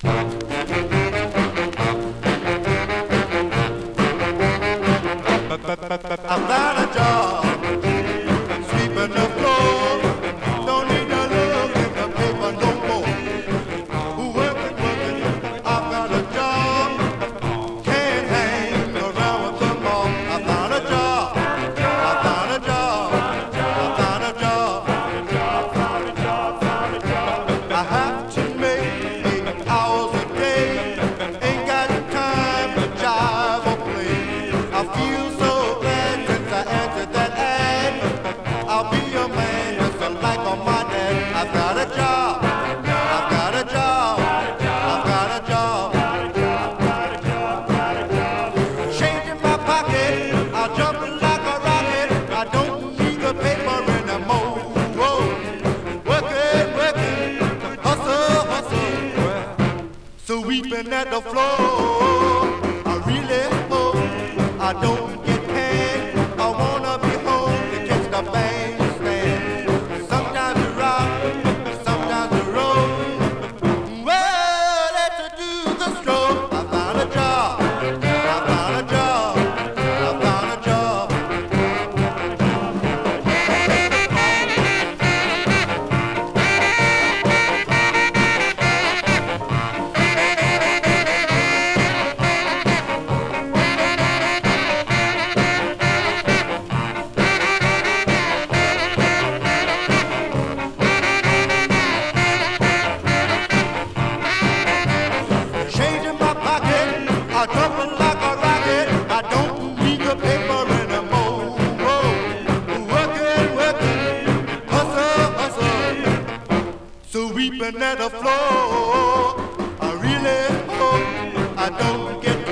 I've got a job sweeping the floor. Don't need to look in the paper no more. Working. I've got a job. Can't hang around with them all. I've got a job. I've got a job. I've got a job. I have to make 8 hours a day. Ain't got time to jive or play. I feel so glad since I answered that ad. I'll be a man just like on my dad. I've got a job. I've got a job. I've got a job. Change in my pocket. I'll jump like a rocket. I don't need the paper anymore. Whoa. Working. Hustle. Sweeping at the floor. I really hope I don't get paid. I wanna be home to catch the bandstand. Sometimes you rock, sometimes you roll. Well, let's do the stroke. I've got a job. I've got a job. I've got a job. Change in my pocket, I'm jumping like a rocket. I don't need the paper anymore. Whoa. Working, hustle. Sweeping at the floor. I really hope I don't get